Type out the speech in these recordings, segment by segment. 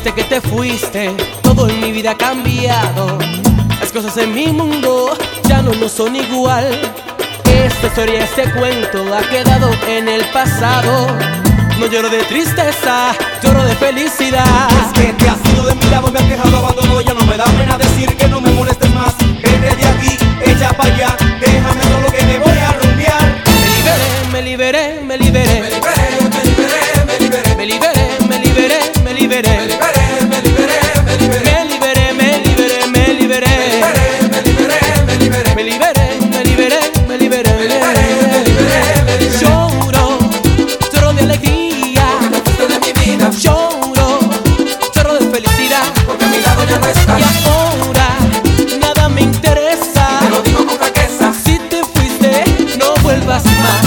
Desde que te fuiste, todo en mi vida ha cambiado. Las cosas en mi mundo ya no son igual. Esta historia, este cuento ha quedado en el pasado. No lloro de tristeza, lloro de felicidad. Es que te has ido de mi lado, me has dejado abandonado. Ya no me da pena decir que no me molestes más. Vete de aquí, echa para allá, déjame solo que me voy a rumbear. Me liberé, me liberé, me liberé, Me liberé, me liberé, me liberé, me liberé, me liberé, me liberé, me liberé, me liberé, me liberé, me liberé, me liberé, me liberé, me liberé, me liberé, me liberé, me liberé, me liberé. Lloro, lloro de alegría, de mi vida, lloro, lloro de felicidad, porque a mi lado ya no estás. y ahora nada me interesa. Te lo digo con franqueza. Si te fuiste, no vuelvas más.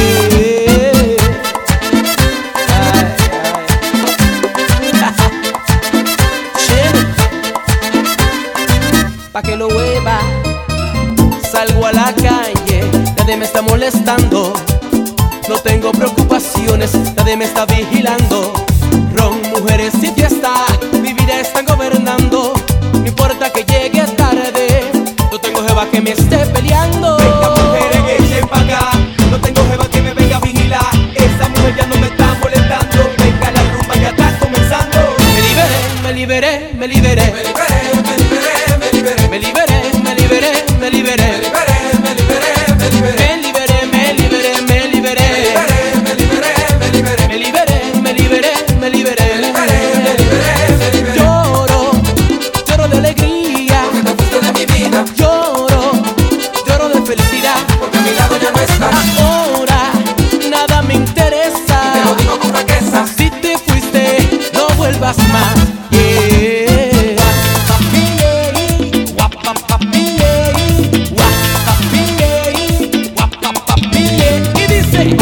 Pa' que lo hueva, salgo a la calle, nadie me está molestando. No tengo preocupaciones, nadie me está vigilando. Ron, mujeres y fiesta, mi vida están gobernando. No importa que llegue tarde, no tengo jeva que me esté peleando. Venga, mujeres, echen pa' acá, no tengo jeva que me venga a vigilar. Esa mujer ya no me está molestando. Venga, la rumba ya está comenzando. Me liberé, me liberé, me liberé, Me liberé, me liberé, me liberé, me liberé, me liberé, me liberé, me liberé, me liberé, me liberé, me liberé, me liberé, me liberé, me liberé, me liberé, me liberé, me liberé, me liberé. me liberé. Lloro, lloro de alegría, Te fuiste de mi vida, lloro, lloro de felicidad. porque a mi lado ya no estás. Ahora nada me interesa. Te lo digo con franqueza. Si te fuiste, no vuelvas más. Yeah. Y dice,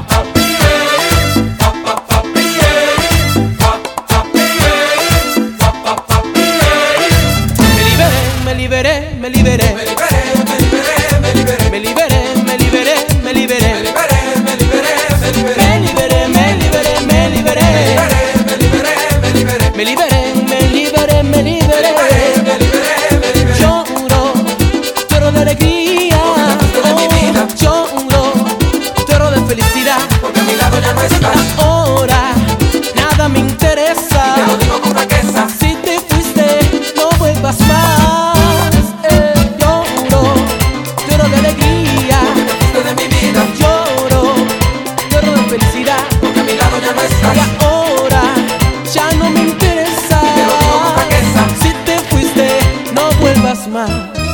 me liberé, me liberé, me liberé, Me liberé, me liberé, me liberé, me liberé, me liberé, me liberé, me liberé, me liberé, me liberé, me liberé, me liberé, me liberé, me liberé, me liberé, me liberé, me liberé. me liberé. Lloro, lloro de alegría, lloro, lloro de felicidad. Porque a mi lado ya no estás. Ahora nada me interesa. Te lo digo con franqueza. Si te fuiste, no vuelvas más. Lloro, lloro de alegría, Te de mi vida, lloro, lloro de felicidad. porque a mi lado ya no Y estás. ahora ya no me interesa. Te lo digo con franqueza. Si te fuiste, no vuelvas más.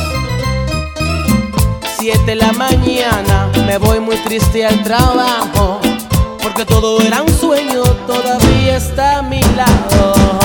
7 de la mañana, me voy muy triste al trabajo, porque todo era un sueño, todavía está a mi lado.